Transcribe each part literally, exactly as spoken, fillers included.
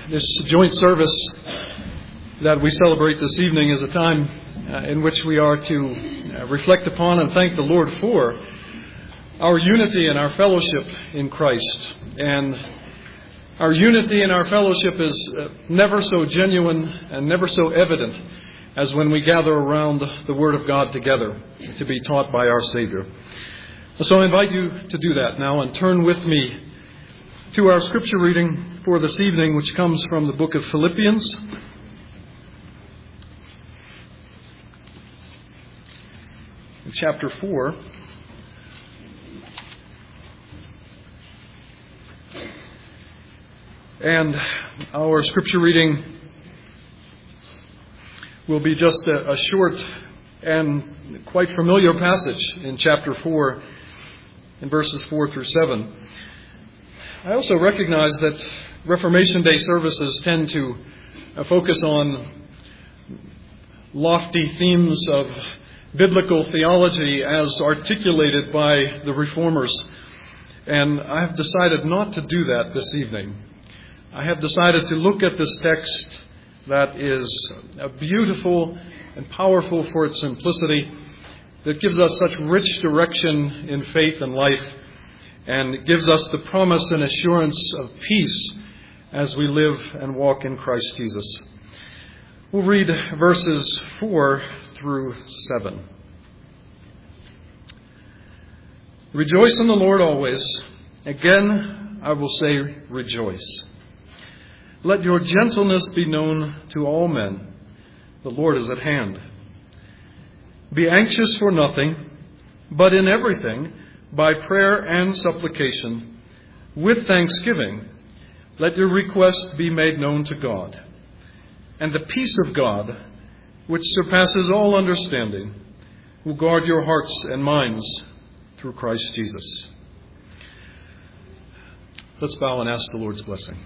This joint service that we celebrate this evening is a time uh, in which we are to uh, reflect upon and thank the Lord for our unity and our fellowship in Christ. And our unity and our fellowship is uh, never so genuine and never so evident as when we gather around the Word of God together to be taught by our Savior. So I invite you to do that now and turn with me to our scripture reading for this evening, which comes from the book of Philippians. Chapter four. And our scripture reading will be just a, a short and quite familiar passage in chapter four, in verses four through seven. I also recognize that Reformation Day services tend to focus on lofty themes of biblical theology as articulated by the Reformers. And I have decided not to do that this evening. I have decided to look at this text that is beautiful and powerful for its simplicity, that gives us such rich direction in faith and life, and it gives us the promise and assurance of peace as we live and walk in Christ Jesus. We'll read verses four through seven. Rejoice in the Lord always. Again, I will say rejoice. Let your gentleness be known to all men. The Lord is at hand. Be anxious for nothing, but in everything, by prayer and supplication, with thanksgiving, let your requests be made known to God. And the peace of God, which surpasses all understanding, will guard your hearts and minds through Christ Jesus. Let's bow and ask the Lord's blessing.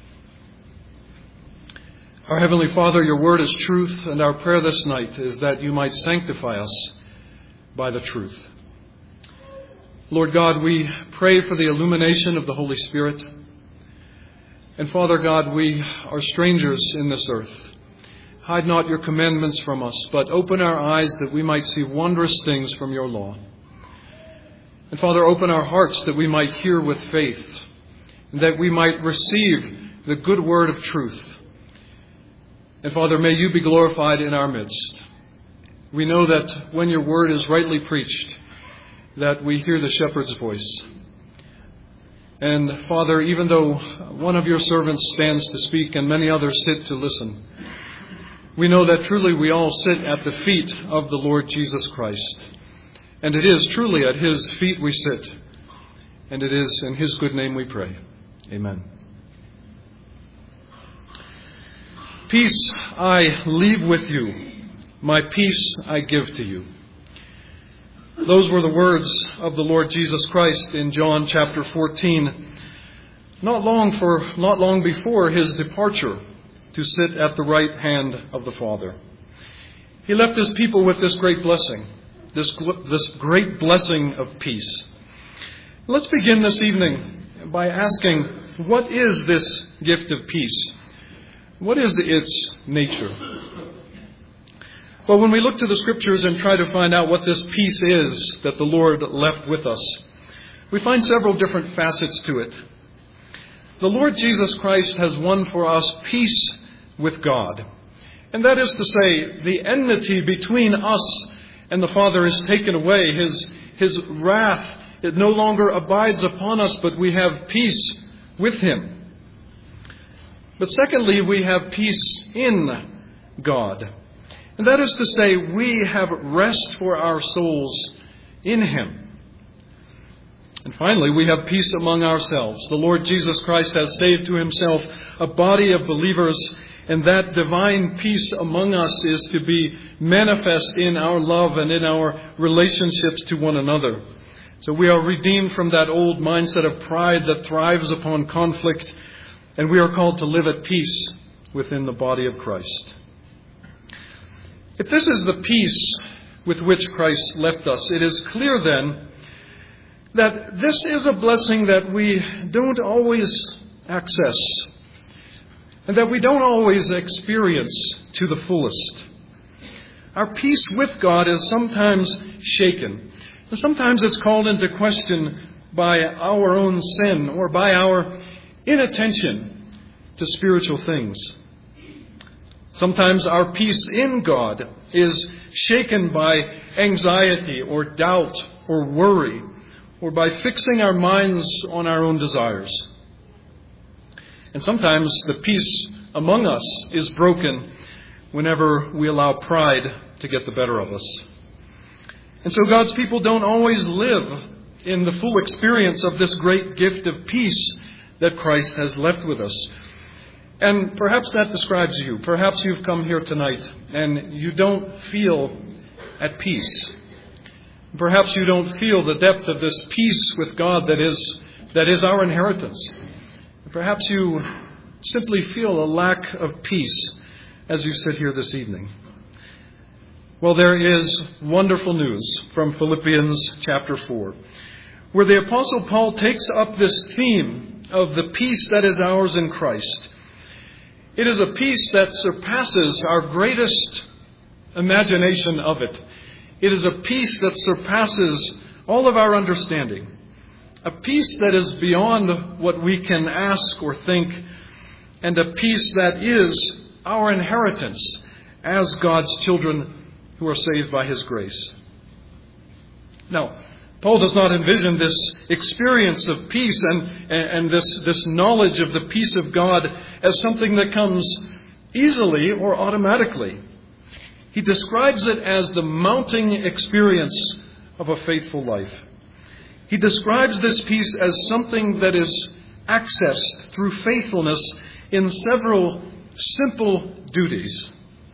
Our Heavenly Father, your word is truth, and our prayer this night is that you might sanctify us by the truth. Lord God, we pray for the illumination of the Holy Spirit. And Father God, we are strangers in this earth. Hide not your commandments from us, but open our eyes that we might see wondrous things from your law. And Father, open our hearts that we might hear with faith, and that we might receive the good word of truth. And Father, may you be glorified in our midst. We know that when your word is rightly preached, that we hear the shepherd's voice. And Father, even though one of your servants stands to speak and many others sit to listen, we know that truly we all sit at the feet of the Lord Jesus Christ. And it is truly at his feet we sit. And it is in his good name we pray. Amen. Peace I leave with you. My peace I give to you. Those were the words of the Lord Jesus Christ in John chapter fourteen, not long for not long before his departure to sit at the right hand of the Father. He left his people with this great blessing, this this great blessing of peace. Let's begin this evening by asking, what is this gift of peace? What is its nature? Well, when we look to the Scriptures and try to find out what this peace is that the Lord left with us, we find several different facets to it. The Lord Jesus Christ has won for us peace with God. And that is to say, the enmity between us and the Father is taken away. His, his wrath, it no longer abides upon us, but we have peace with him. But secondly, we have peace in God. And that is to say, we have rest for our souls in him. And finally, we have peace among ourselves. The Lord Jesus Christ has saved to himself a body of believers, and that divine peace among us is to be manifest in our love and in our relationships to one another. So we are redeemed from that old mindset of pride that thrives upon conflict, and we are called to live at peace within the body of Christ. If this is the peace with which Christ left us, it is clear then that this is a blessing that we don't always access. and that we don't always experience to the fullest. Our peace with God is sometimes shaken. And sometimes it's called into question by our own sin or by our inattention to spiritual things. Sometimes our peace in God is shaken by anxiety or doubt or worry, or by fixing our minds on our own desires. And sometimes the peace among us is broken whenever we allow pride to get the better of us. And so God's people don't always live in the full experience of this great gift of peace that Christ has left with us. And perhaps that describes you. Perhaps you've come here tonight and you don't feel at peace. Perhaps you don't feel the depth of this peace with God that is that is our inheritance. Perhaps you simply feel a lack of peace as you sit here this evening. Well, there is wonderful news from Philippians chapter four, where the Apostle Paul takes up this theme of the peace that is ours in Christ. It is a peace that surpasses our greatest imagination of it. It is a peace that surpasses all of our understanding. A peace that is beyond what we can ask or think. And a peace that is our inheritance as God's children who are saved by His grace. Now, Paul does not envision this experience of peace and, and this, this knowledge of the peace of God as something that comes easily or automatically. He describes it as the mounting experience of a faithful life. He describes this peace as something that is accessed through faithfulness in several simple duties.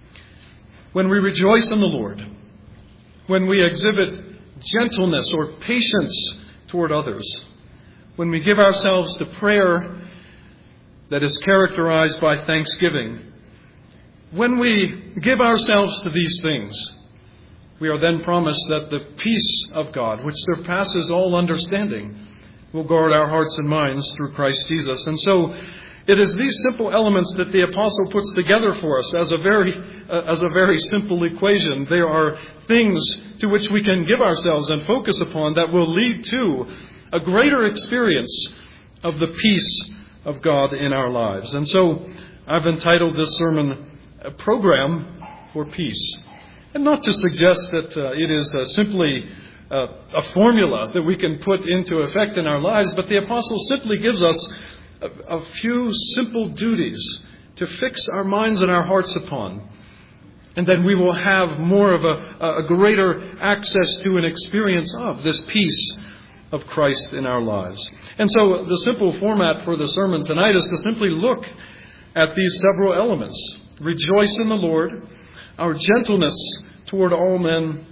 When we rejoice in the Lord, when we exhibit gentleness or patience toward others, when we give ourselves to prayer that is characterized by thanksgiving, when we give ourselves to these things, we are then promised that the peace of God, which surpasses all understanding, will guard our hearts and minds through Christ Jesus. And so it is these simple elements that the apostle puts together for us as a very uh, as a very simple equation. There are things to which we can give ourselves and focus upon that will lead to a greater experience of the peace of God in our lives. And so I've entitled this sermon, A Program for Peace. And not to suggest that uh, it is uh, simply uh, a formula that we can put into effect in our lives, but the apostle simply gives us a, a few simple duties to fix our minds and our hearts upon. And then we will have more of a, a greater access to an experience of this peace of Christ in our lives. And so the simple format for the sermon tonight is to simply look at these several elements. Rejoice in the Lord, our gentleness toward all men,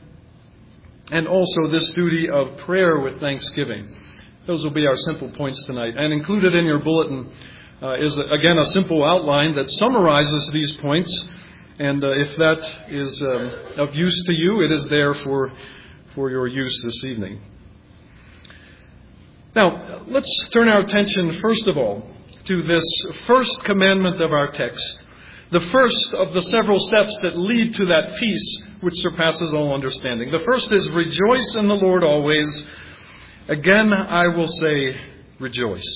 and also this duty of prayer with thanksgiving. Those will be our simple points tonight. And included in your bulletin uh, is, again, a simple outline that summarizes these points. And uh, if that is um, of use to you, it is there for, for your use this evening. Now, let's turn our attention, first of all, to this first commandment of our text. The first of the several steps that lead to that peace which surpasses all understanding. The first is rejoice in the Lord always. Again, I will say rejoice.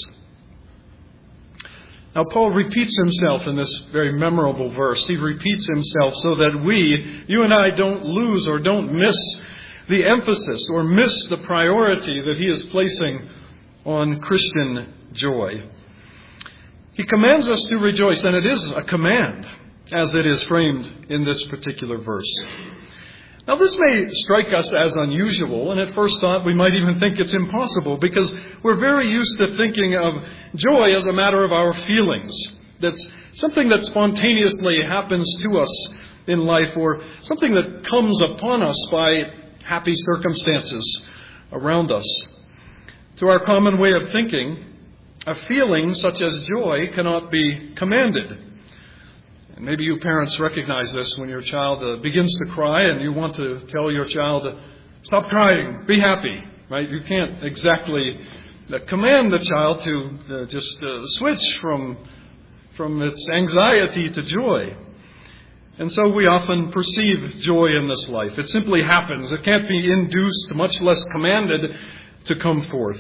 Now, Paul repeats himself in this very memorable verse. He repeats himself so that we, you and I, don't lose or don't miss the emphasis or miss the priority that he is placing on Christian joy. He commands us to rejoice, and it is a command, as it is framed in this particular verse. Now, this may strike us as unusual, and at first thought we might even think it's impossible, because we're very used to thinking of joy as a matter of our feelings. That's something that spontaneously happens to us in life, or something that comes upon us by happy circumstances around us. To our common way of thinking, a feeling such as joy cannot be commanded. And maybe you parents recognize this when your child uh, begins to cry and you want to tell your child, uh, stop crying, be happy, right? You can't exactly uh, command the child to uh, just uh, switch from from its anxiety to joy. And so we often perceive joy in this life. It simply happens. It can't be induced, much less commanded, to come forth.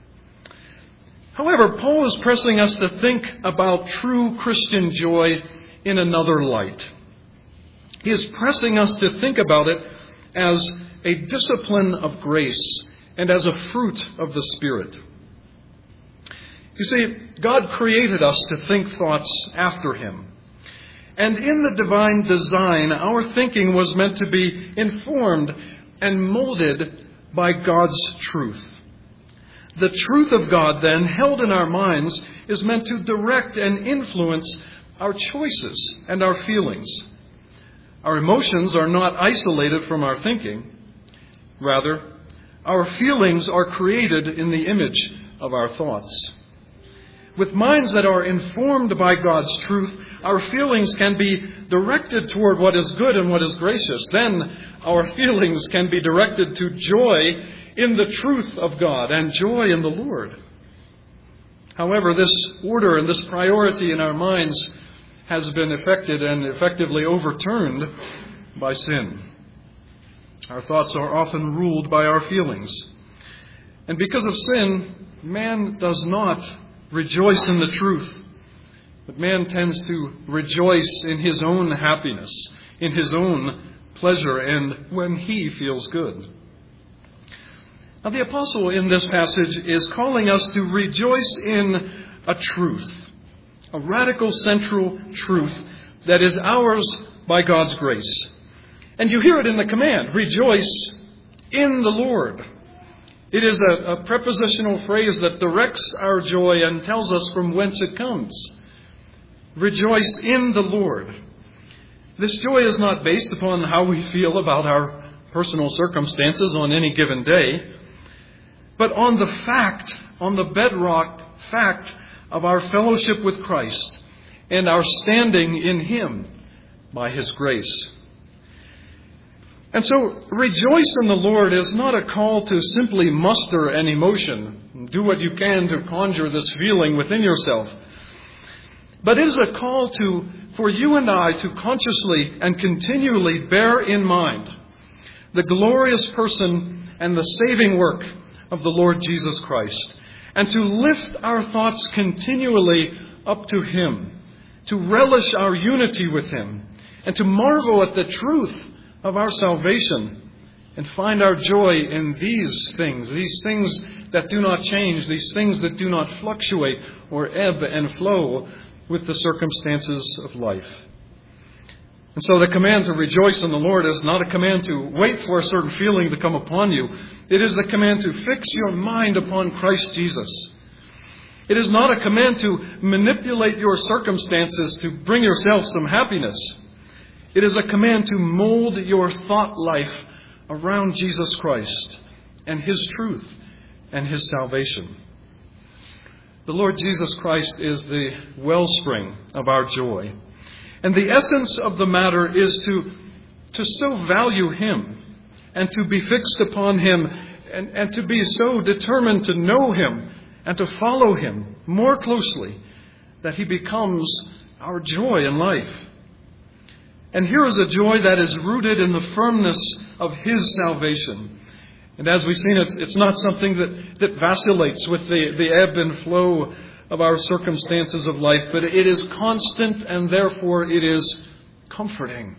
However, Paul is pressing us to think about true Christian joy in another light. He is pressing us to think about it as a discipline of grace and as a fruit of the Spirit. You see, God created us to think thoughts after Him. And in the divine design, our thinking was meant to be informed and molded by God's truth. The truth of God, then, held in our minds, is meant to direct and influence our choices and our feelings. Our emotions are not isolated from our thinking. Rather, our feelings are created in the image of our thoughts. With minds that are informed by God's truth, our feelings can be directed toward what is good and what is gracious. Then our feelings can be directed to joy in the truth of God and joy in the Lord. However, this order and this priority in our minds has been affected and effectively overturned by sin. Our thoughts are often ruled by our feelings. And because of sin, man does not rejoice in the truth, but man tends to rejoice in his own happiness, in his own pleasure, and when he feels good. Now, the apostle in this passage is calling us to rejoice in a truth, a radical central truth that is ours by God's grace. And you hear it in the command, rejoice in the Lord. It is a, a prepositional phrase that directs our joy and tells us from whence it comes. Rejoice in the Lord. This joy is not based upon how we feel about our personal circumstances on any given day, but on the fact, on the bedrock fact of our fellowship with Christ and our standing in Him by His grace. And so, rejoice in the Lord is not a call to simply muster an emotion, do what you can to conjure this feeling within yourself, but it is a call to, for you and I to consciously and continually bear in mind the glorious person and the saving work of the Lord Jesus Christ, and to lift our thoughts continually up to Him, to relish our unity with Him, and to marvel at the truth of our salvation, and find our joy in these things, these things that do not change, these things that do not fluctuate or ebb and flow with the circumstances of life. And so the command to rejoice in the Lord is not a command to wait for a certain feeling to come upon you. It is the command to fix your mind upon Christ Jesus. It is not a command to manipulate your circumstances to bring yourself some happiness. It is a command to mold your thought life around Jesus Christ and His truth and His salvation. The Lord Jesus Christ is the wellspring of our joy. And the essence of the matter is to, to so value Him and to be fixed upon Him and, and to be so determined to know Him and to follow Him more closely that He becomes our joy in life. And here is a joy that is rooted in the firmness of His salvation. And as we've seen, it's, it's not something that, that vacillates with the, the ebb and flow of our circumstances of life, but it is constant and therefore it is comforting.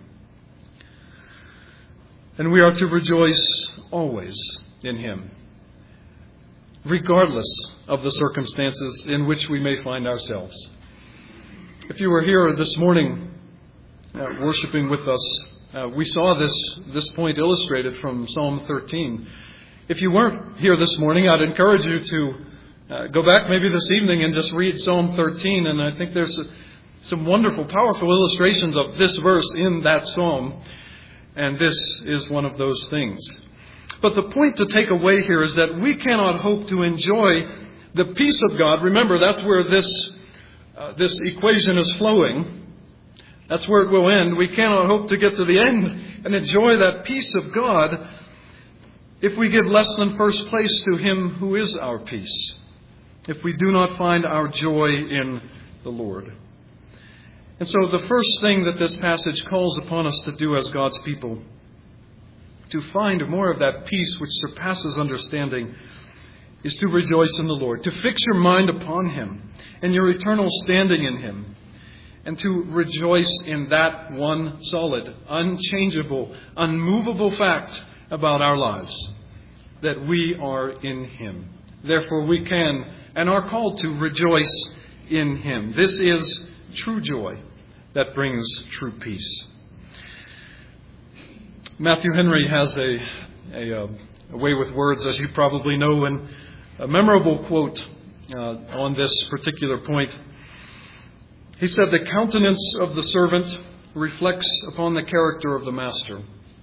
And we are to rejoice always in Him, regardless of the circumstances in which we may find ourselves. If you were here this morning uh, worshiping with us, uh, we saw this, this point illustrated from Psalm thirteen. If you weren't here this morning, I'd encourage you to uh, go back maybe this evening and just read Psalm thirteen. And I think there's a, some wonderful, powerful illustrations of this verse in that psalm. And this is one of those things. But the point to take away here is that we cannot hope to enjoy the peace of God. Remember, that's where this uh, this equation is flowing. That's where it will end. We cannot hope to get to the end and enjoy that peace of God if we give less than first place to Him who is our peace, if we do not find our joy in the Lord. And so the first thing that this passage calls upon us to do as God's people, to find more of that peace which surpasses understanding, is to rejoice in the Lord, to fix your mind upon Him and your eternal standing in Him, and to rejoice in that one solid, unchangeable, unmovable fact about our lives, that we are in Him. Therefore we can and are called to rejoice in Him. This is true joy that brings true peace. Matthew Henry has a, a, a way with words, as you probably know, and a memorable quote uh, on this particular point. He said, "The countenance of the servant reflects upon the character of the master."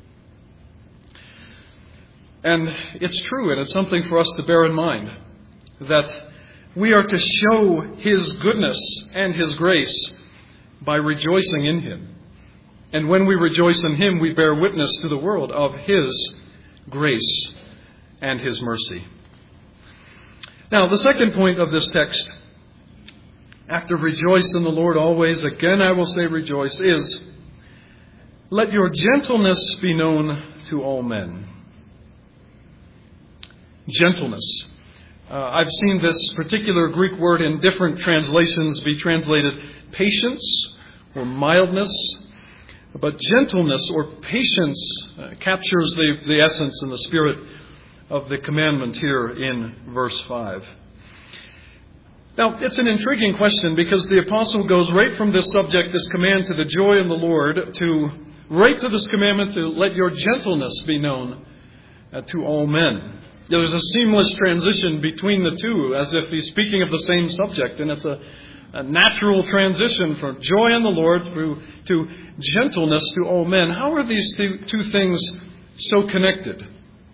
And it's true, and it's something for us to bear in mind, that we are to show His goodness and His grace by rejoicing in Him. And when we rejoice in Him, we bear witness to the world of His grace and His mercy. Now, the second point of this text, after rejoice in the Lord always, again I will say rejoice, is let your gentleness be known to all men. Gentleness. Uh, I've seen this particular Greek word in different translations be translated patience or mildness. But gentleness or patience uh, captures the, the essence and the spirit of the commandment here in verse five. Now, it's an intriguing question because the apostle goes right from this subject, this command to the joy in the Lord, to right to this commandment to let your gentleness be known uh, to all men. There's a seamless transition between the two, as if he's speaking of the same subject, and it's a, a natural transition from joy in the Lord through to gentleness to all men. How are these two, two things so connected?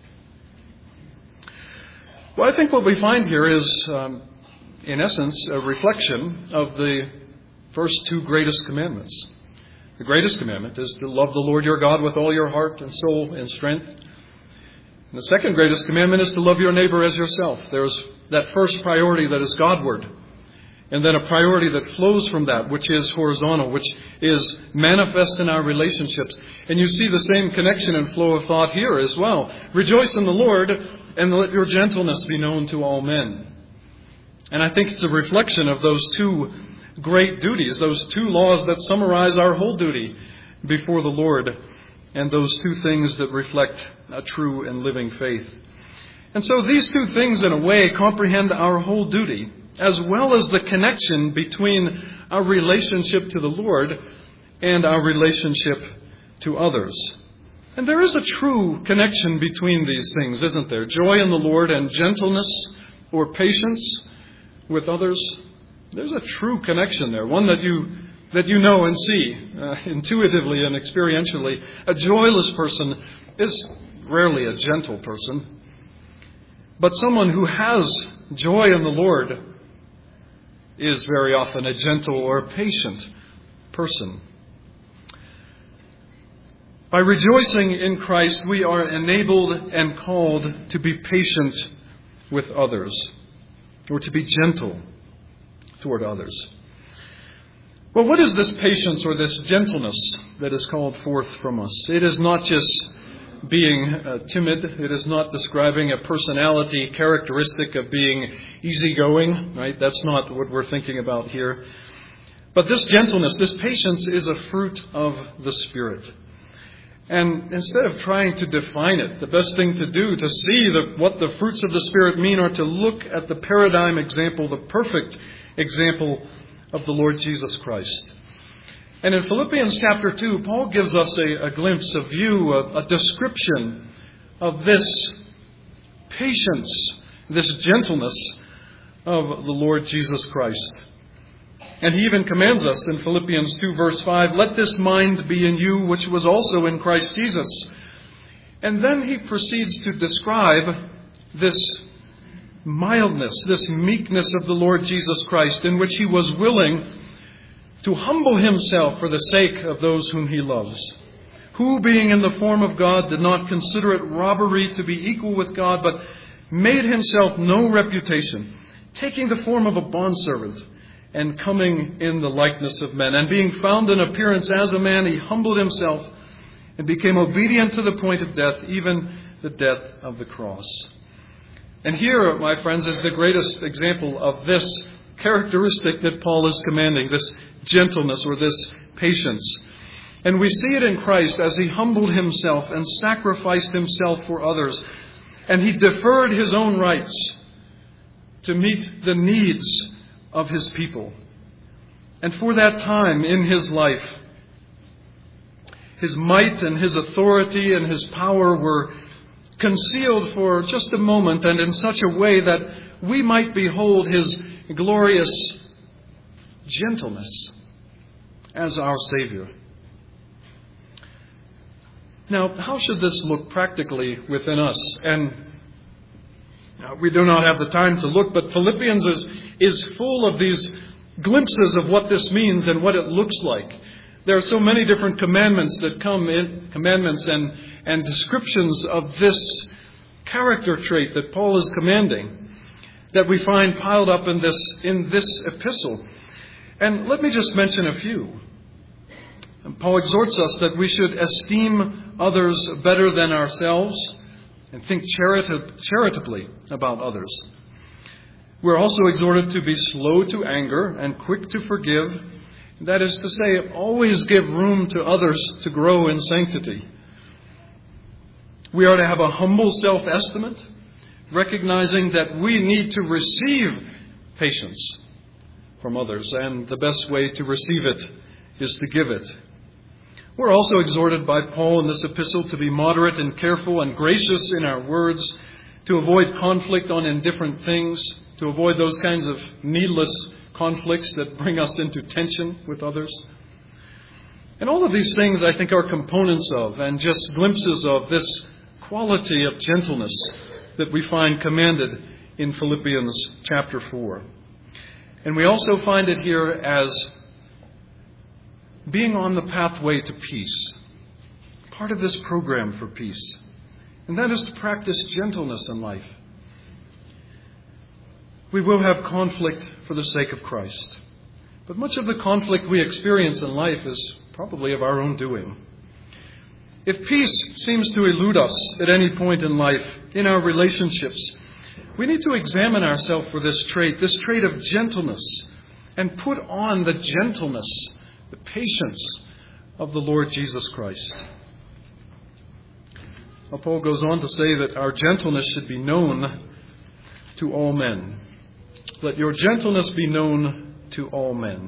Well, I think what we find here is, um, in essence, a reflection of the first two greatest commandments. The greatest commandment is to love the Lord your God with all your heart and soul and strength. And the second greatest commandment is to love your neighbor as yourself. There's that first priority that is Godward. And then a priority that flows from that, which is horizontal, which is manifest in our relationships. And you see the same connection and flow of thought here as well. Rejoice in the Lord and let your gentleness be known to all men. And I think it's a reflection of those two great duties, those two laws that summarize our whole duty before the Lord, and those two things that reflect a true and living faith. And so these two things, in a way, comprehend our whole duty, as well as the connection between our relationship to the Lord and our relationship to others. And there is a true connection between these things, isn't there? Joy in the Lord and gentleness or patience with others. There's a true connection there, one that you that you know and see uh, intuitively and experientially. A joyless person is rarely a gentle person. But someone who has joy in the Lord is very often a gentle or patient person. By rejoicing in Christ, we are enabled and called to be patient with others, or to be gentle toward others. Well, what is this patience or this gentleness that is called forth from us? It is not just being uh, timid. It is not describing a personality characteristic of being easygoing, right? That's not what we're thinking about here. But this gentleness, this patience is a fruit of the Spirit. And instead of trying to define it, the best thing to do to see the, what the fruits of the Spirit mean are to look at the paradigm example, the perfect example of the Lord Jesus Christ. And in Philippians chapter two, Paul gives us a, a glimpse, a view, a, a description of this patience, this gentleness of the Lord Jesus Christ. And he even commands us in Philippians two verse five, let this mind be in you, which was also in Christ Jesus. And then he proceeds to describe this mildness, this meekness of the Lord Jesus Christ, in which he was willing to humble himself for the sake of those whom he loves, who, being in the form of God, did not consider it robbery to be equal with God, but made himself no reputation, taking the form of a bondservant and coming in the likeness of men. And being found in appearance as a man, he humbled himself and became obedient to the point of death, even the death of the cross. And here, my friends, is the greatest example of this characteristic that Paul is commanding, this gentleness or this patience. And we see it in Christ as he humbled himself and sacrificed himself for others. And he deferred his own rights to meet the needs of his people. And for that time in his life, his might and his authority and his power were concealed for just a moment, and in such a way that we might behold his glorious gentleness as our Savior. Now, how should this look practically within us? And we do not have the time to look, but Philippians is, is full of these glimpses of what this means and what it looks like. There are so many different commandments that come in, commandments and, and descriptions of this character trait that Paul is commanding, that we find piled up in this, in this epistle. And let me just mention a few. And Paul exhorts us that we should esteem others better than ourselves and think charit- charitably about others. We're also exhorted to be slow to anger and quick to forgive. That is to say, always give room to others to grow in sanctity. We are to have a humble self-estimate, recognizing that we need to receive patience from others, and the best way to receive it is to give it. We're also exhorted by Paul in this epistle to be moderate and careful and gracious in our words, to avoid conflict on indifferent things, to avoid those kinds of needless conflicts that bring us into tension with others. And all of these things, I think, are components of and just glimpses of this quality of gentleness that we find commanded in Philippians chapter four. And we also find it here as being on the pathway to peace, part of this program for peace. And that is to practice gentleness in life. We will have conflict for the sake of Christ. But much of the conflict we experience in life is probably of our own doing. If peace seems to elude us at any point in life, in our relationships, we need to examine ourselves for this trait, this trait of gentleness, and put on the gentleness, the patience of the Lord Jesus Christ. Well, Paul goes on to say that our gentleness should be known to all men. Let your gentleness be known to all men.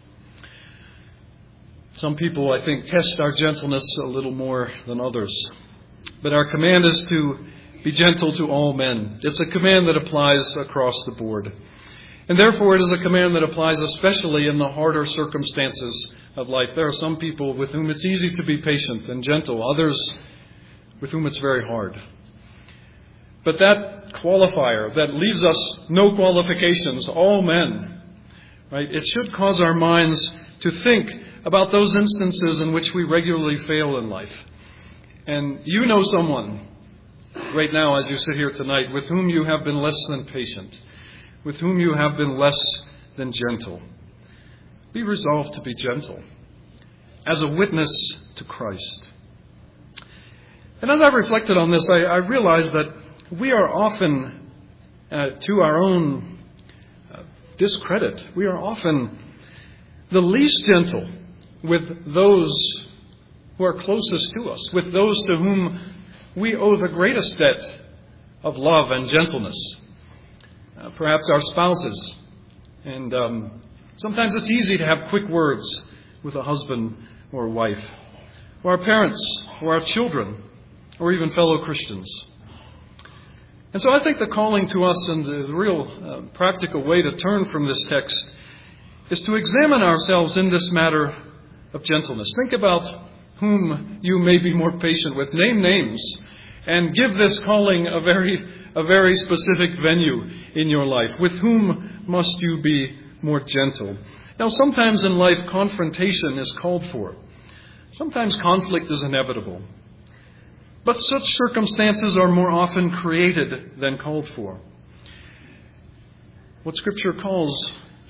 Some people, I think, test our gentleness a little more than others. But our command is to be gentle to all men. It's a command that applies across the board. And therefore, it is a command that applies especially in the harder circumstances of life. There are some people with whom it's easy to be patient and gentle, others with whom it's very hard. But that qualifier that leaves us no qualifications, all men, right? It should cause our minds to think about those instances in which we regularly fail in life. And you know someone right now as you sit here tonight with whom you have been less than patient, with whom you have been less than gentle. Be resolved to be gentle as a witness to Christ. And as I reflected on this, I, I realized that we are often, uh, to our own uh, discredit, we are often the least gentle with those who are closest to us, with those to whom we owe the greatest debt of love and gentleness. Uh, perhaps our spouses. And um, sometimes it's easy to have quick words with a husband or a wife, or our parents, or our children, or even fellow Christians. And so I think the calling to us and the real uh, practical way to turn from this text is to examine ourselves in this matter of gentleness. Think about whom you may be more patient with. Name names and give this calling a very, a very specific venue in your life. With whom must you be more gentle? Now, sometimes in life, confrontation is called for. Sometimes conflict is inevitable. But such circumstances are more often created than called for. What Scripture calls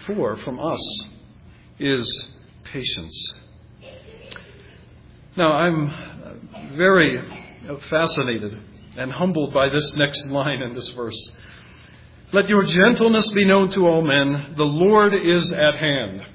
for from us is patience. Now, I'm very fascinated and humbled by this next line in this verse. Let your gentleness be known to all men. The Lord is at hand.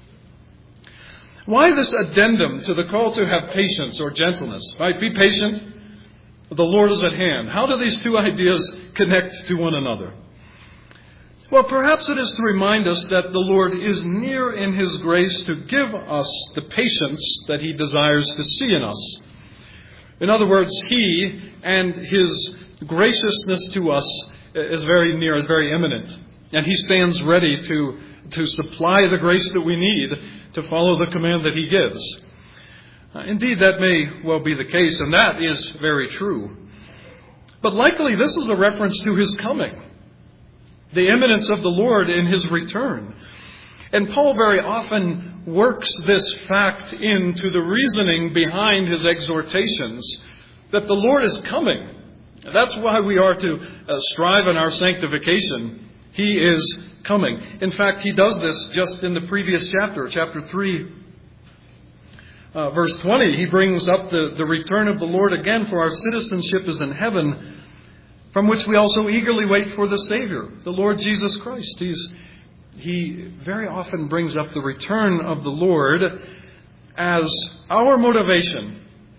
Why this addendum to the call to have patience or gentleness? Right? Be patient. The Lord is at hand. How do these two ideas connect to one another? Well, perhaps it is to remind us that the Lord is near in His grace to give us the patience that He desires to see in us. In other words, He and His graciousness to us is very near, is very imminent. And He stands ready to, to supply the grace that we need to follow the command that He gives. Uh, indeed, that may well be the case, and that is very true. But likely this is a reference to His coming, the imminence of the Lord in His return. And Paul very often works this fact into the reasoning behind his exhortations that the Lord is coming. That's why we are to uh, strive in our sanctification. He is coming. In fact, he does this just in the previous chapter, chapter three, uh, verse twenty. He brings up the, the return of the Lord again, for our citizenship is in heaven, from which we also eagerly wait for the Savior, the Lord Jesus Christ. He's, he very often brings up the return of the Lord as our motivation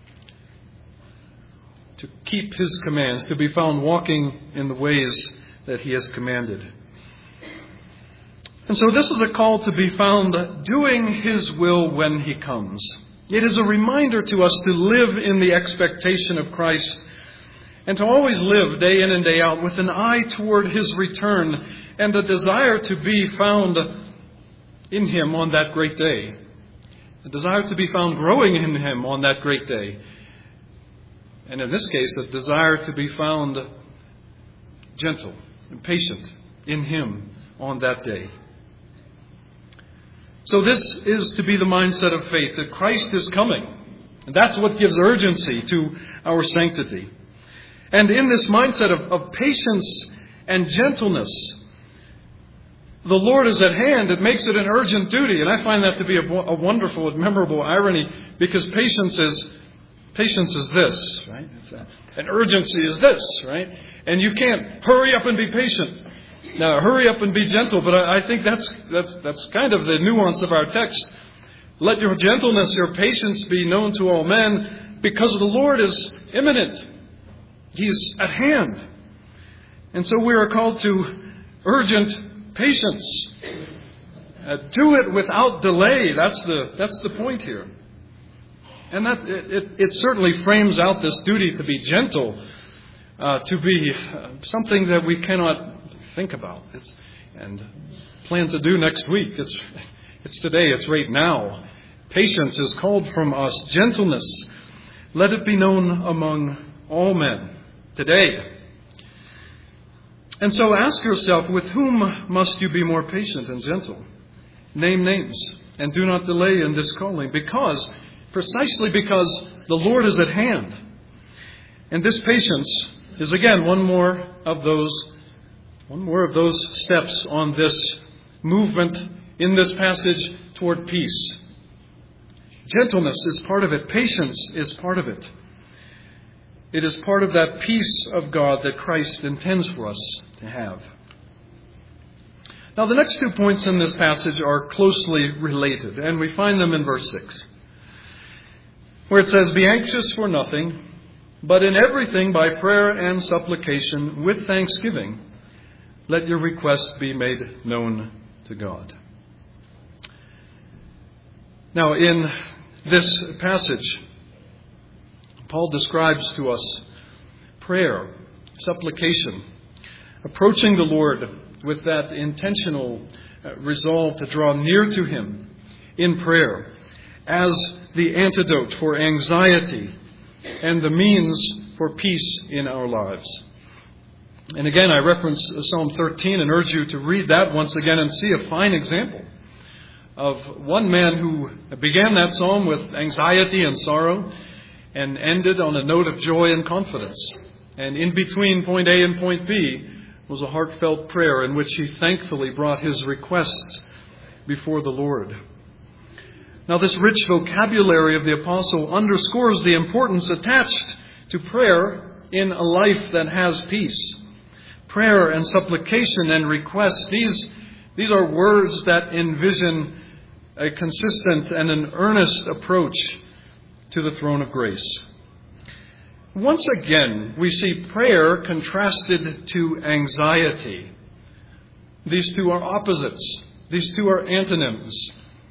to keep His commands, to be found walking in the ways that He has commanded. And so this is a call to be found doing His will when He comes. It is a reminder to us to live in the expectation of Christ and to always live day in and day out with an eye toward His return and a desire to be found in Him on that great day. A desire to be found growing in Him on that great day. And in this case, a desire to be found gentle and patient in Him on that day. So this is to be the mindset of faith, that Christ is coming. And that's what gives urgency to our sanctity. And in this mindset of, of patience and gentleness, the Lord is at hand. It makes it an urgent duty. And I find that to be a, a wonderful and memorable irony, because patience is patience is this, right? It's a, an urgency is this, right? And you can't hurry up and be patient. Now, hurry up and be gentle, but I, I think that's that's that's kind of the nuance of our text. Let your gentleness, your patience be known to all men, because the Lord is imminent. He's at hand. And so we are called to urgent patience. Uh, do it without delay. That's the that's the point here. And that it, it, it certainly frames out this duty to be gentle, uh, to be uh, something that we cannot think about it's, and plan to do next week. It's it's today. It's right now. Patience is called from us. Gentleness, let it be known among all men today. And so ask yourself, with whom must you be more patient and gentle? Name names and do not delay in this calling, because, precisely because the Lord is at hand. And this patience is again one more of those, one more of those steps on this movement in this passage toward peace. Gentleness is part of it. Patience is part of it. It is part of that peace of God that Christ intends for us to have. Now, the next two points in this passage are closely related, and we find them in verse six, where it says, "Be anxious for nothing, but in everything by prayer and supplication with thanksgiving, let your requests be made known to God." Now, in this passage, Paul describes to us prayer, supplication, approaching the Lord with that intentional resolve to draw near to Him in prayer as the antidote for anxiety and the means for peace in our lives. And again, I reference Psalm thirteen and urge you to read that once again and see a fine example of one man who began that psalm with anxiety and sorrow and ended on a note of joy and confidence. And in between point A and point B was a heartfelt prayer in which he thankfully brought his requests before the Lord. Now, this rich vocabulary of the apostle underscores the importance attached to prayer in a life that has peace. Prayer and supplication and request, these, these are words that envision a consistent and an earnest approach to the throne of grace. Once again, we see prayer contrasted to anxiety. These two are opposites. These two are antonyms.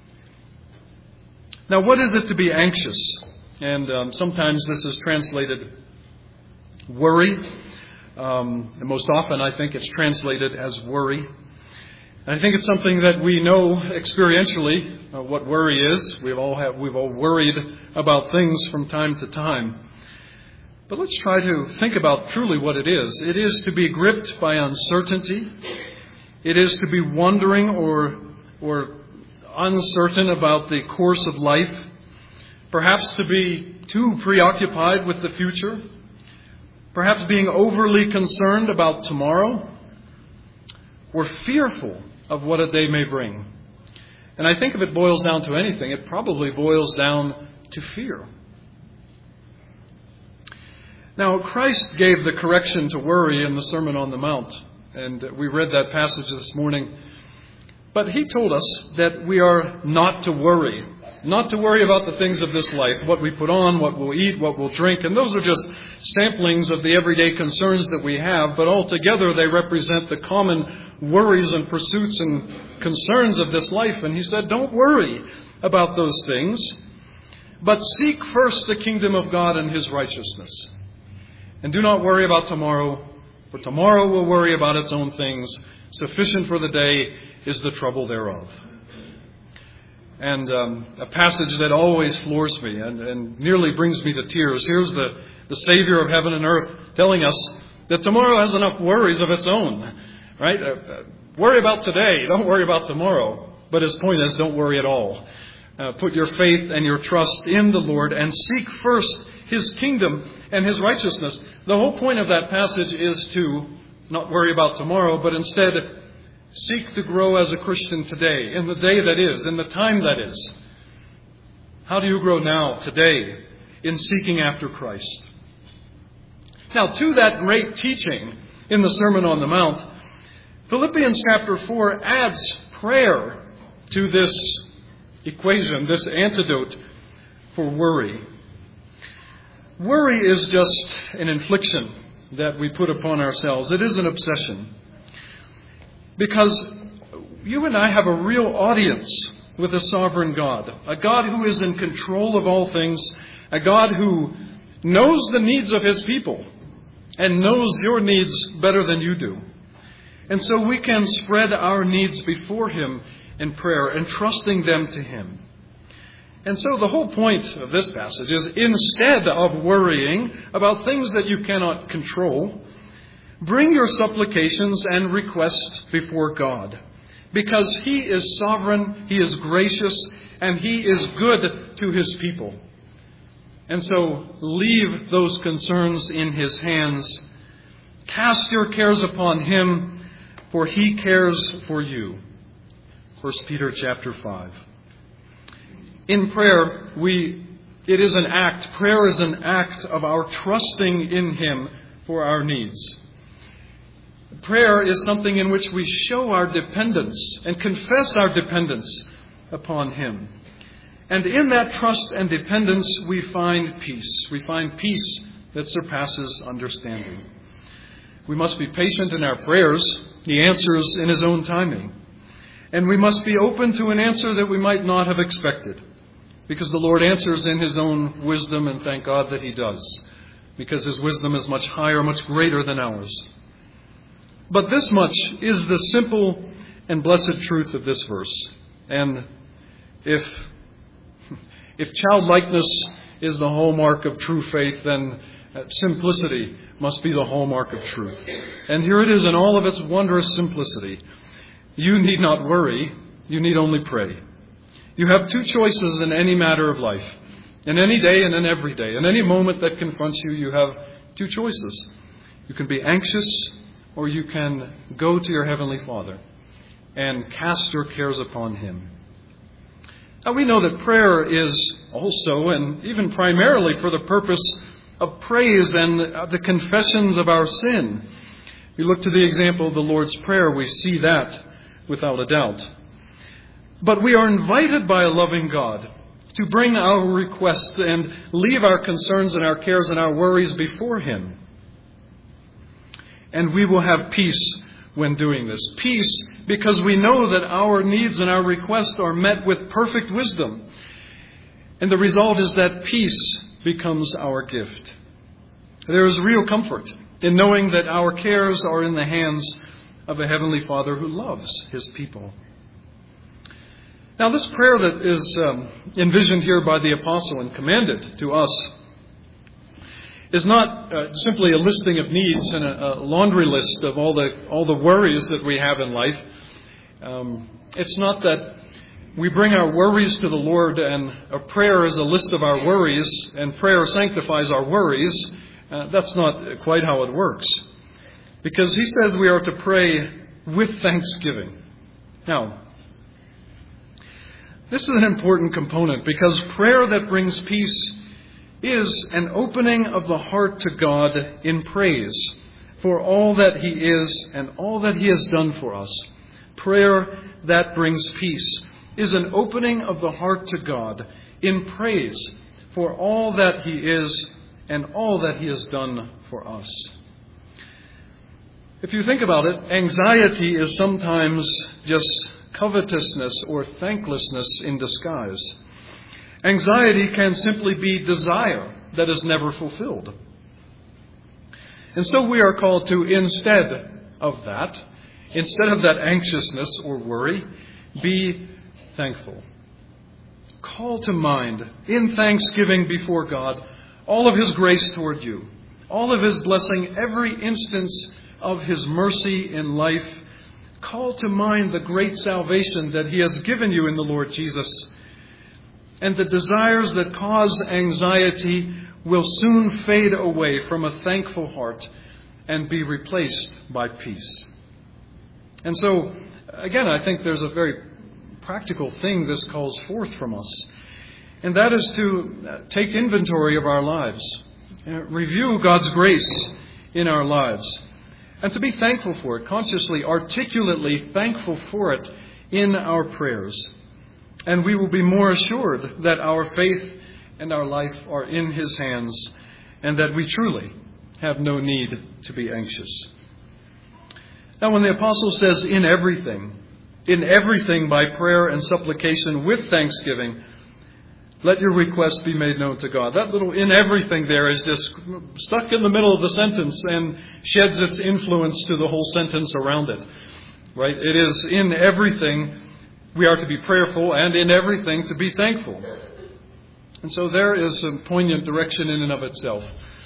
Now, what is it to be anxious? And um, sometimes this is translated worry. Um, and most often, I think it's translated as worry. And I think it's something that we know experientially uh, what worry is. We've all have, we've all worried about things from time to time. But let's try to think about truly what it is. It is to be gripped by uncertainty. It is to be wondering or or uncertain about the course of life. Perhaps to be too preoccupied with the future. Perhaps being overly concerned about tomorrow. Or fearful of what a day may bring. And I think if it boils down to anything, it probably boils down to fear. Now, Christ gave the correction to worry in the Sermon on the Mount, and we read that passage this morning. But he told us that we are not to worry, not to worry about the things of this life, what we put on, what we'll eat, what we'll drink, and those are just samplings of the everyday concerns that we have, but altogether they represent the common worries and pursuits and concerns of this life. And he said, don't worry about those things, but seek first the kingdom of God and His righteousness. And do not worry about tomorrow, for tomorrow will worry about its own things. Sufficient for the day is the trouble thereof. And um, a passage that always floors me and, and nearly brings me to tears. Here's the, the Savior of heaven and earth telling us that tomorrow has enough worries of its own. Right? Uh, uh, worry about today. Don't worry about tomorrow. But his point is, don't worry at all. Uh, put your faith and your trust in the Lord and seek first His kingdom and His righteousness. The whole point of that passage is to not worry about tomorrow, but instead seek to grow as a Christian today, in the day that is, in the time that is. How do you grow now, today, in seeking after Christ? Now, to that great teaching in the Sermon on the Mount, Philippians chapter four adds prayer to this equation, this antidote for worry. Worry is just an infliction that we put upon ourselves. It is an obsession. Because you and I have a real audience with a sovereign God, a God who is in control of all things, a God who knows the needs of His people and knows your needs better than you do. And so we can spread our needs before Him in prayer, entrusting them to Him. And so the whole point of this passage is, instead of worrying about things that you cannot control, bring your supplications and requests before God. Because He is sovereign, He is gracious, and He is good to His people. And so leave those concerns in His hands. Cast your cares upon Him, for He cares for you. First Peter chapter five. In prayer, we it is an act, prayer is an act of our trusting in Him for our needs. Prayer is something in which we show our dependence and confess our dependence upon Him. And in that trust and dependence, we find peace. We find peace that surpasses understanding. We must be patient in our prayers. He answers in His own timing. And we must be open to an answer that we might not have expected. Because the Lord answers in His own wisdom, and thank God that He does. Because His wisdom is much higher, much greater than ours. But this much is the simple and blessed truth of this verse. And if if childlikeness is the hallmark of true faith, then simplicity must be the hallmark of truth. And here it is in all of its wondrous simplicity. You need not worry, you need only pray. You have two choices in any matter of life. In any day and in every day. In any moment that confronts you, you have two choices. You can be anxious, or you can go to your Heavenly Father and cast your cares upon Him. Now we know that prayer is also, and even primarily, for the purpose of praise and the confessions of our sin. If you look to the example of the Lord's Prayer, we see that without a doubt. But we are invited by a loving God to bring our requests and leave our concerns and our cares and our worries before Him. And we will have peace when doing this. Peace because we know that our needs and our requests are met with perfect wisdom. And the result is that peace becomes our gift. There is real comfort in knowing that our cares are in the hands of a Heavenly Father who loves His people. Now, this prayer that is um, envisioned here by the apostle and commanded to us is not uh, simply a listing of needs and a, a laundry list of all the all the worries that we have in life. Um, it's not that we bring our worries to the Lord and a prayer is a list of our worries and prayer sanctifies our worries. Uh, that's not quite how it works. Because He says we are to pray with thanksgiving. Now, this is an important component because prayer that brings peace is an opening of the heart to God in praise for all that He is and all that He has done for us. Prayer that brings peace is an opening of the heart to God in praise for all that He is and all that He has done for us. If you think about it, anxiety is sometimes just covetousness or thanklessness in disguise. Anxiety can simply be desire that is never fulfilled. And so we are called to, instead of that, instead of that anxiousness or worry, be thankful. Call to mind, in thanksgiving before God, all of His grace toward you, all of His blessing, every instance of His mercy in life. Call to mind the great salvation that He has given you in the Lord Jesus. And the desires that cause anxiety will soon fade away from a thankful heart and be replaced by peace. And so, again, I think there's a very practical thing this calls forth from us. And that is to take inventory of our lives, review God's grace in our lives, and to be thankful for it, consciously, articulately thankful for it in our prayers. And we will be more assured that our faith and our life are in His hands and that we truly have no need to be anxious. Now, when the apostle says in everything, in everything by prayer and supplication with thanksgiving, let your request be made known to God. That little in everything there is just stuck in the middle of the sentence and sheds its influence to the whole sentence around it. Right? It is in everything we are to be prayerful and in everything to be thankful. And so there is a poignant direction in and of itself.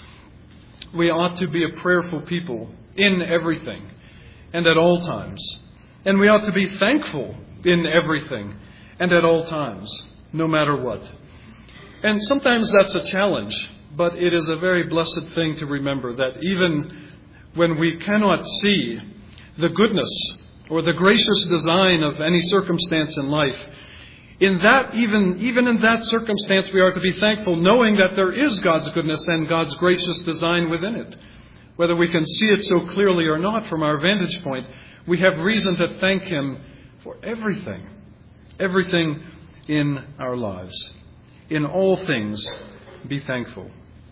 We ought to be a prayerful people in everything and at all times. And we ought to be thankful in everything and at all times, no matter what. And sometimes that's a challenge, but it is a very blessed thing to remember that even when we cannot see the goodness or the gracious design of any circumstance in life, in that, even, even in that circumstance, we are to be thankful, knowing that there is God's goodness and God's gracious design within it. Whether we can see it so clearly or not from our vantage point, we have reason to thank Him for everything, everything in our lives. In all things, be thankful.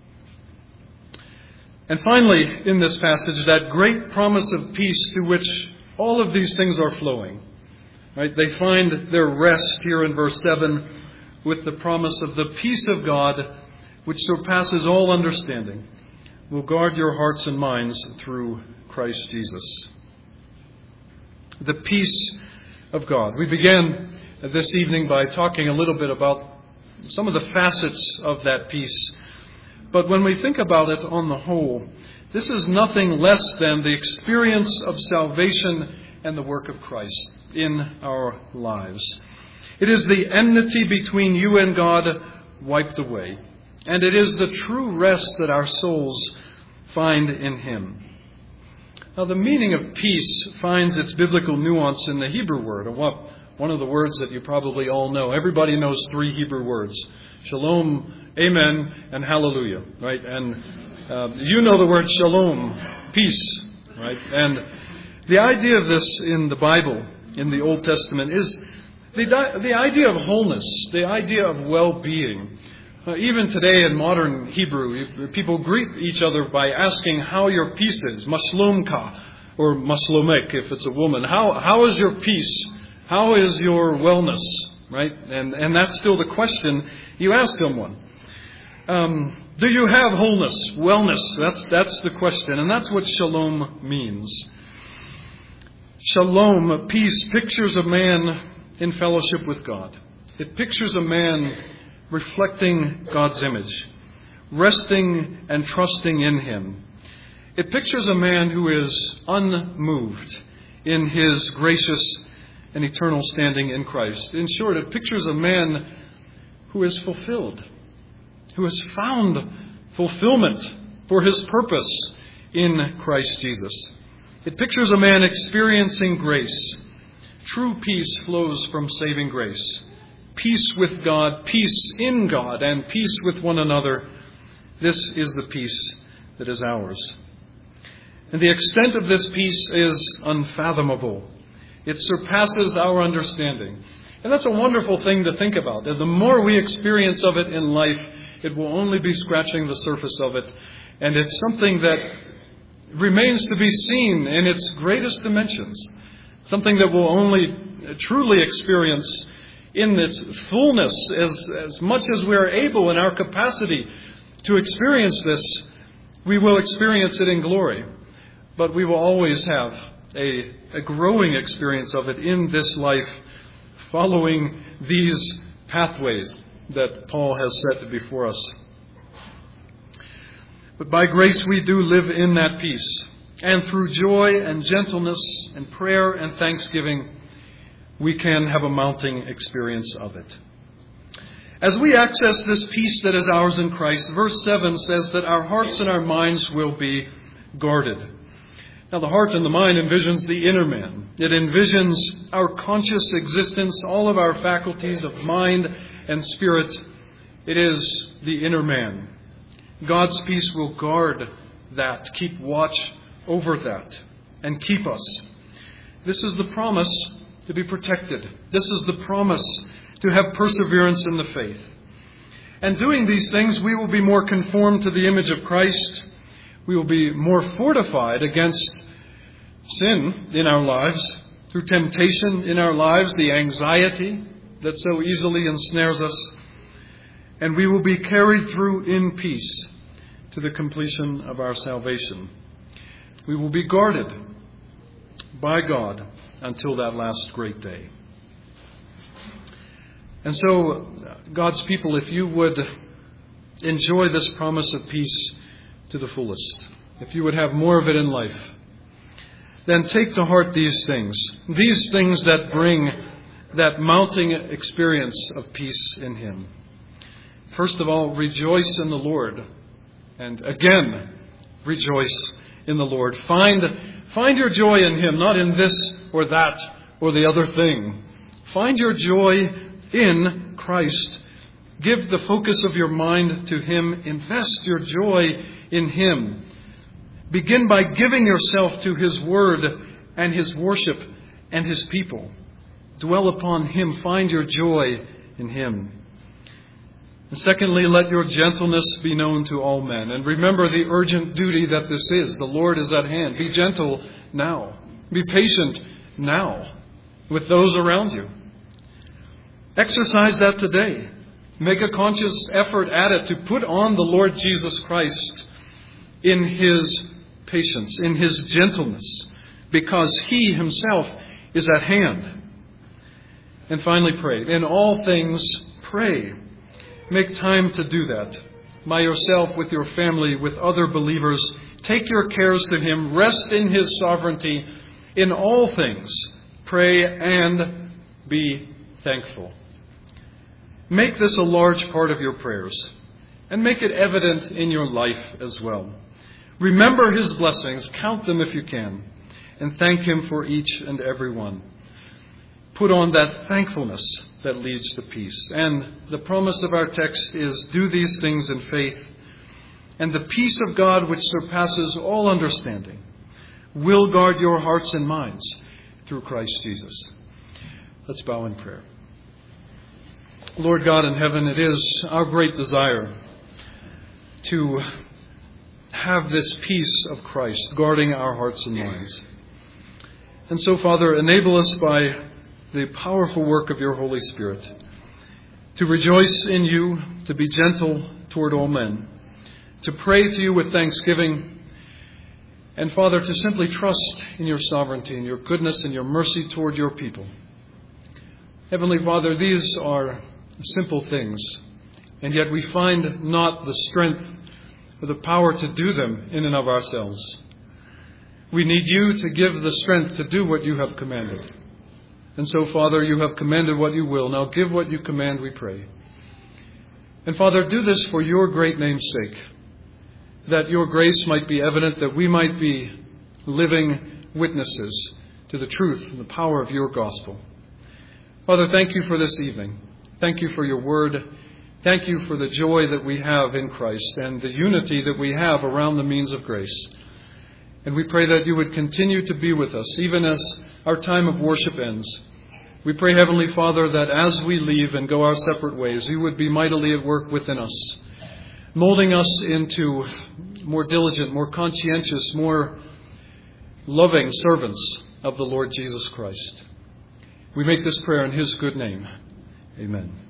And finally, in this passage, that great promise of peace to which all of these things are flowing. Right? They find their rest here in verse seven with the promise of the peace of God, which surpasses all understanding, will guard your hearts and minds through Christ Jesus. The peace of God. We began this evening by talking a little bit about some of the facets of that peace. But when we think about it on the whole, this is nothing less than the experience of salvation and the work of Christ in our lives. It is the enmity between you and God wiped away. And it is the true rest that our souls find in Him. Now, the meaning of peace finds its biblical nuance in the Hebrew word, one of the words that you probably all know. Everybody knows three Hebrew words: shalom, amen, and hallelujah, right? And uh, you know the word shalom, peace, right? And the idea of this in the Bible, in the Old Testament, is the, the idea of wholeness, the idea of well-being. Uh, even today in modern Hebrew, people greet each other by asking how your peace is, mashlomka, or mashlomek if it's a woman. How How is your peace? How is your wellness? Right? And and that's still the question you ask someone. Um, do you have wholeness, wellness? That's that's the question, and that's what shalom means. Shalom, peace, pictures a man in fellowship with God. It pictures a man reflecting God's image, resting and trusting in Him. It pictures a man who is unmoved in his gracious and eternal standing in Christ. In short, it pictures a man who is fulfilled, who has found fulfillment for his purpose in Christ Jesus. It pictures a man experiencing grace. True peace flows from saving grace. Peace with God, peace in God, and peace with one another. This is the peace that is ours. And the extent of this peace is unfathomable. It surpasses our understanding. And that's a wonderful thing to think about. And the more we experience of it in life, it will only be scratching the surface of it. And it's something that remains to be seen in its greatest dimensions. Something that we'll only truly experience in its fullness, as, as much as we are able in our capacity to experience this, we will experience it in glory. But we will always have a, a growing experience of it in this life, following these pathways that Paul has set before us. But by grace we do live in that peace. And through joy and gentleness and prayer and thanksgiving, we can have a mounting experience of it. As we access this peace that is ours in Christ, verse seven says that our hearts and our minds will be guarded. Now, the heart and the mind envisions the inner man. It envisions our conscious existence, all of our faculties of mind and spirit. It is the inner man. God's peace will guard that, keep watch over that, and keep us. This is the promise to be protected. This is the promise to have perseverance in the faith. And doing these things, we will be more conformed to the image of Christ. We will be more fortified against sin in our lives, through temptation in our lives, the anxiety that so easily ensnares us. And we will be carried through in peace to the completion of our salvation. We will be guarded by God until that last great day. And so, God's people, if you would enjoy this promise of peace to the fullest, if you would have more of it in life, then take to heart these things, these things that bring that mounting experience of peace in Him. First of all, rejoice in the Lord. And again, rejoice in the Lord. Find, find your joy in Him, not in this or that or the other thing. Find your joy in Christ. Give the focus of your mind to Him. Invest your joy in Him. Begin by giving yourself to His Word and His worship and His people. Dwell upon Him. Find your joy in Him. And secondly, let your gentleness be known to all men. And remember the urgent duty that this is. The Lord is at hand. Be gentle now. Be patient now with those around you. Exercise that today. Make a conscious effort at it to put on the Lord Jesus Christ in His patience, in His gentleness, because He Himself is at hand. And finally, pray. In all things, pray. Make time to do that. By yourself, with your family, with other believers. Take your cares to Him. Rest in His sovereignty. In all things, pray and be thankful. Make this a large part of your prayers. And make it evident in your life as well. Remember His blessings, count them if you can, and thank Him for each and every one. Put on that thankfulness that leads to peace. And the promise of our text is, do these things in faith, and the peace of God, which surpasses all understanding, will guard your hearts and minds through Christ Jesus. Let's bow in prayer. Lord God in heaven, it is our great desire to have this peace of Christ guarding our hearts and minds. And so, Father, enable us by the powerful work of your Holy Spirit to rejoice in you, to be gentle toward all men, to pray to you with thanksgiving, and, Father, to simply trust in your sovereignty and your goodness and your mercy toward your people. Heavenly Father, these are simple things, and yet we find not the strength or the power to do them in and of ourselves. We need you to give the strength to do what you have commanded. And so, Father, you have commanded what you will. Now give what you command, we pray. And, Father, do this for your great name's sake, that your grace might be evident, that we might be living witnesses to the truth and the power of your gospel. Father, thank you for this evening. Thank you for your word. Thank you for the joy that we have in Christ and the unity that we have around the means of grace. And we pray that you would continue to be with us, even as our time of worship ends. We pray, Heavenly Father, that as we leave and go our separate ways, you would be mightily at work within us, molding us into more diligent, more conscientious, more loving servants of the Lord Jesus Christ. We make this prayer in His good name. Amen.